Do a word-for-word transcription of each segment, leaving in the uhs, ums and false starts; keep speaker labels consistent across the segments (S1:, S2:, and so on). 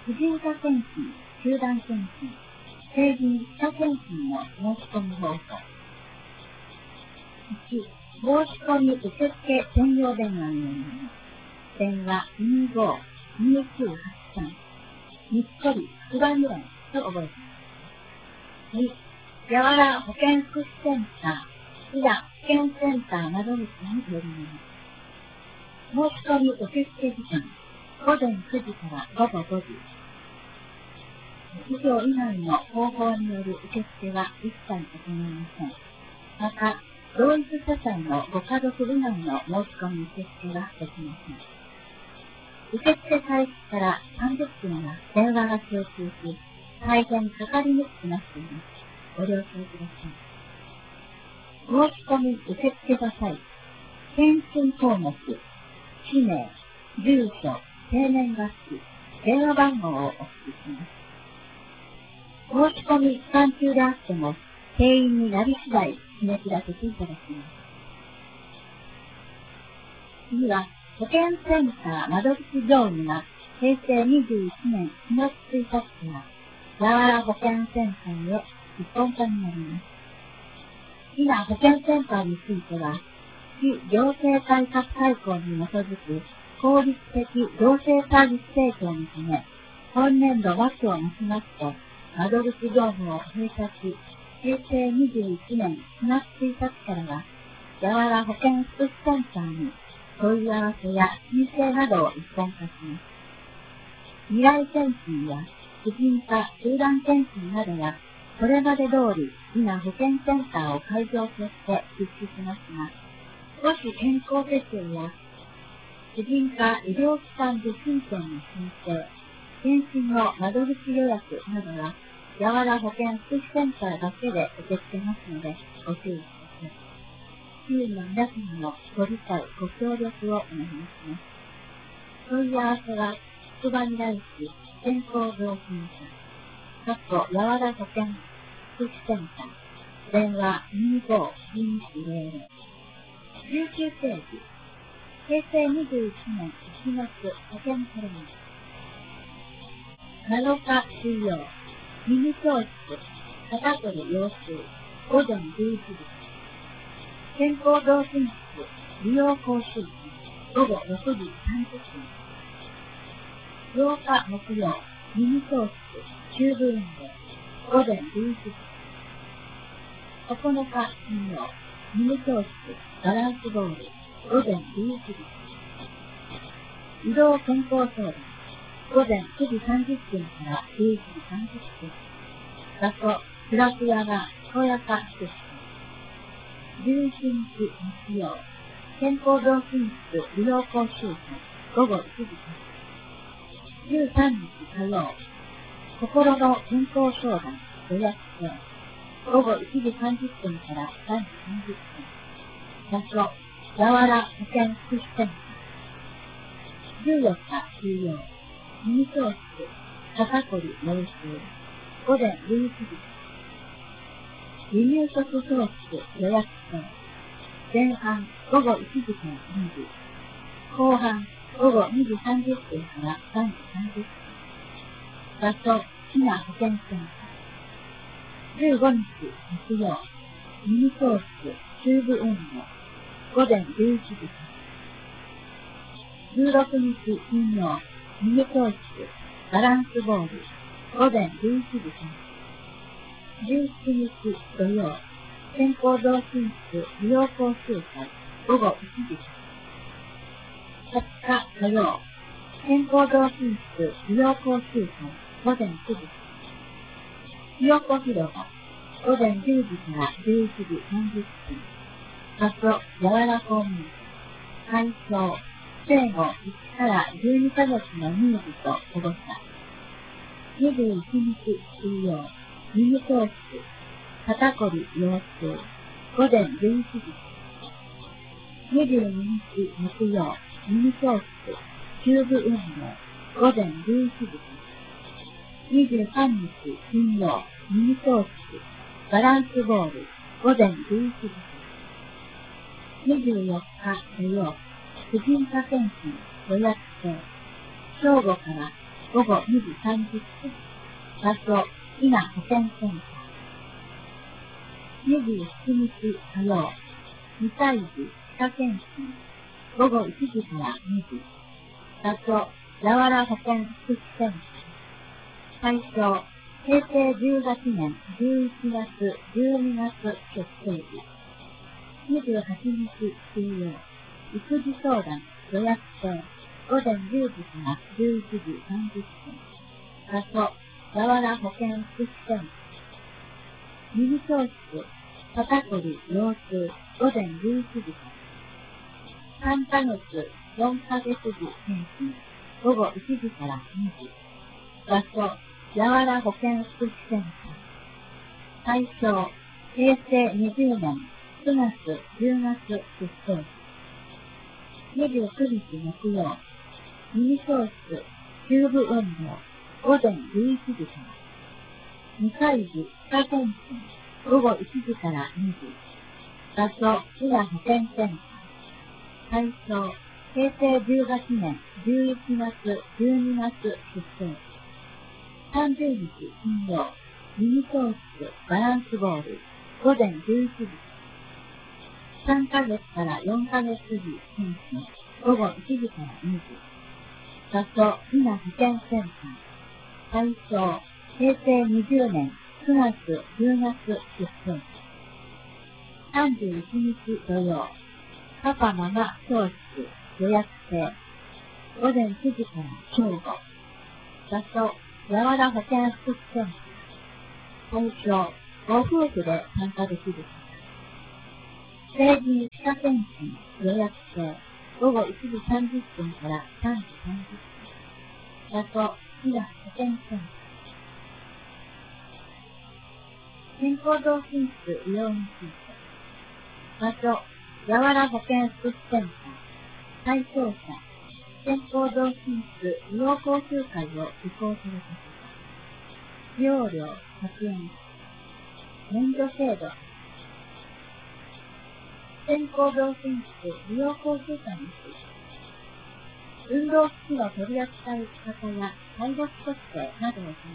S1: 婦人科検診、集団検診、成人歯科検診の申し込み方法。いち、申し込み受付専用電話によります。電話にーごーにーきゅうはちさん、にっこり副番連と覚えてください。に、やわら保健福祉センター、いや保健センター窓口によります。申し込み受付時間、午前くじから午後ごじ。以上以外の方法による受付は一切行いません。また、同一世帯のご家族以外の申し込み受付はできません。受付開始からさんじゅっぷんは電話が集中し、大変かかりにくくなっています。ご了承ください。申し込み受付の際、検診項目、氏名、住所、生年月日、電話番号をお聞きします。申し込み期間中であっても、定員になり次第、締め切らせていただきます。次は、保健センター窓口業務が平成にじゅういちねんしがつついたちから、やわら保健センターへ一本化になります。今、保健センターについては、市行政改革大綱に基づく効率的行政サービス提供のため、本年度末をもちまして、窓口業務を閉鎖し、平成にじゅういちねんしがつついたちからは、やわら保健福祉センターに問い合わせや申請などを一本化します。未来検診や婦人科集団検診などは、これまで通り、今保健センターを会場として実施しますが、もし健康手帳や婦人科医療機関受診券の申請、検診の窓口予約などは、やわら保健福祉センターだけで受け付けますので、ご注意ください。周囲の皆様のご理解、ご協力をお願いします。問い合わせは、つくばみらい市健康増進課、かっこやわら保健福祉センター、電話にーごーにーいちぜろぜろ。じゅうきゅうページ、平成にじゅういちねんいちがつ保健カレンダー。なのか水曜、ミニ教室、肩こり腰痛、午前じゅういちじ。健康増進室、利用講習会、午後ろくじさんじゅっぷん。ようか木曜、ミニ教室、チューブ運動、午前じゅういちじ。ここのか金曜、ミニ教室、バランスボール、午前じゅういちじ。移動健康相談、午前くじさんじゅっぷんからじゅういちじさんじゅっぷん。場所、プラスヤガ、小屋か施設。じゅういちにち日曜、健康増進室利用講習会、午後いちじから。じゅうさんにち火曜、心の健康相談予約制、午後いちじさんじゅっぷんからさんじさんじゅっぷん。場所、やわら保健福祉センター。じゅうよっか水曜、ミニ教室、肩こり腰痛、午前じゅういちじ。離乳食教室予約制。前半午後いちじからにじ。後半午後にじさんじゅっぷんからさんじさんじゅっぷん。場所、市内保健センター。じゅうごにち日曜、ミニ教室、チューブ運動。午前じゅういちじから。じゅうろくにち金曜、ミニ教室、バランスボール。午前じゅういちじから。じゅうしちにち土曜、健康増進室利用講習会、午後いちじから。はつか土曜、健康増進室利用講習会、午前くじから。ひよこ広場、午前じゅうじからじゅういちじさんじゅっぷん。場所、やわら公民館。会場、生後いちからじゅうにかげつの乳児と保護者。にじゅういちにち水曜、ミニ教室、肩こり腰痛、午前じゅういちじ。にじゅうににち木曜、ミニ教室、チューブ運動、午前じゅういちじ。にじゅうさんにち金曜、ミニ教室、バランスボール、午前じゅういちじ。にじゅうよっか土曜、婦人科検診予約制。正午から午後にじさんじゅっぷん。場所、伊那保健センター。にじゅうしちにち火曜、にさいじ歯科検診。午後いちじからにじ。場所、やわら保健福祉センター。対象、平成じゅうはちねんじゅういちがつ、じゅうにがつ出生日。にじゅうはちにち水曜、育児相談予約制。午前じゅうじからじゅういちじさんじゅっぷん。場所、やわら保健福祉センター。耳教室、肩こり、腰痛、午前じゅういちじから。さんかげつ、よんかげつ時検診、午後いちじからにじ。場所、やわら保健福祉センター。対象、平成にじゅうねんくがつ、じゅうがつ出生日。にじゅうくにち木曜、耳教室、チューブ運動、午前じゅういちじから。にさいじ歯科検診、午後いちじからにじ。場所、伊那保健センター。対象、平成じゅうはちねんじゅういちがつ、じゅうにがつ出生日。さんじゅうにち金曜、耳教室、バランスボール、午前じゅういちじ。さんかげつからよんかげつ時検診、午後いちじからにじ。場所、伊那保健センター。対象、平成にじゅうねんくがつ、じゅうがつ出生日。さんじゅういちにち土曜、パパママ教室予約制。午前くじから正午。場所、やわら保健福祉センター。対象、ご夫婦で参加できる方。成人歯科検診予約制。午後いちじさんじゅっぷんからさんじさんじゅっぷん。場所、伊那保健センター。健康増進室利用について。場所、やわら保健福祉センター。対象者、健康増進室利用講習会を受講された方。使用料ひゃくえん。免除制度。健康増進室利用講習会について。運動機器の取り扱い方や介護士特定などを行います。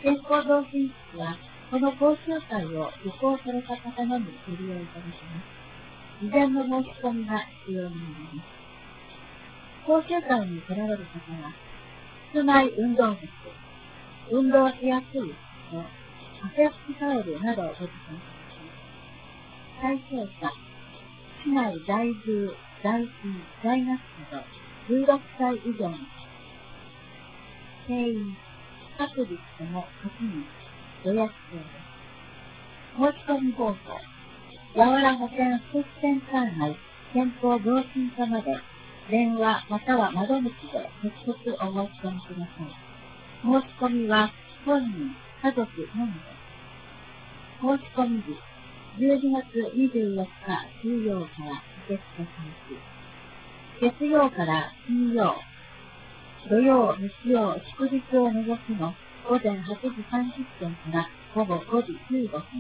S1: 健康増進室は、この講習会を受講された方のみご利用いただきます。事前の申し込みが必要になります。講習会に来られる方は、室内運動靴、運動しやすい服装、汗拭きタオルなどをご持参ください。対象者、市内在住、在勤、在学などじゅうろくさい以上の方。定員、各率ともはちにん、予約制です。申し込み方法、やわら保健福祉センター内健康増進課まで電話または窓口で直接お申し込みください。申し込みは本人、家族のみです。申し込み日、じゅうにがつにじゅうよっか水曜から受付開始。月曜から金曜、土曜、日曜、祝日を除きの午前はちじさんじゅっぷんから午後ごじじゅうごふん。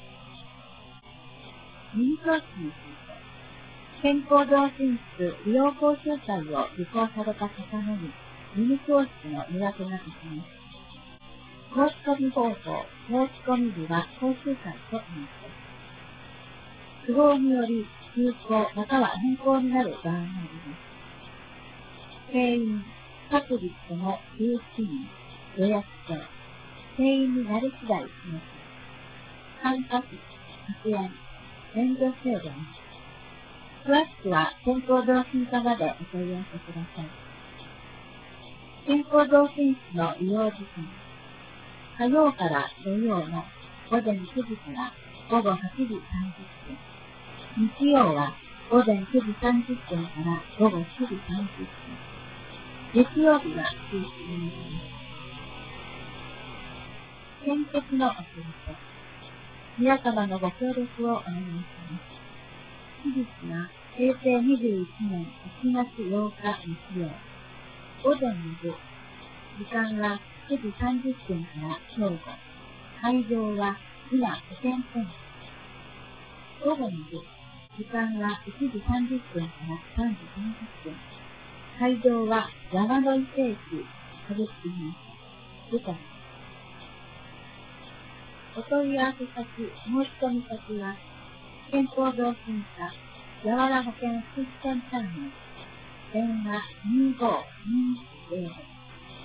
S1: 耳教室について、健康増進室利用講習会を受講された方のみ、耳教室の予約ができます。申し込み方法、申し込み日は講習会となっています。都合により休校または変更になる場合があります。定員、各率ともじゅうしちにん、予約制。定員になり次第します。参加費、ひゃくえん、免除制度です。詳しくは健康増進課までお問い合わせください。健康増進室の利用時間、火曜から土曜の午前くじから午後はちじさんじゅっぷん。日曜は午前くじさんじゅっぷんから午後しちじさんじゅっぷん。月曜日は中止になります。献血のお知らせ。皆様のご協力をお願いします。期日は平成にじゅういちねんいちがつようか日曜。午前の部。時間はくじさんじゅっぷんから正午。会場は伊那保健センター。午後の部。時間はいちじさんじゅっぷんからさんじさんじゅっぷん。会場は山野井聖地株式会社ルカス。お問い合わせ先、申し込み先は、健康同心課、やわら保険福祉センター内、電話にごにゼロ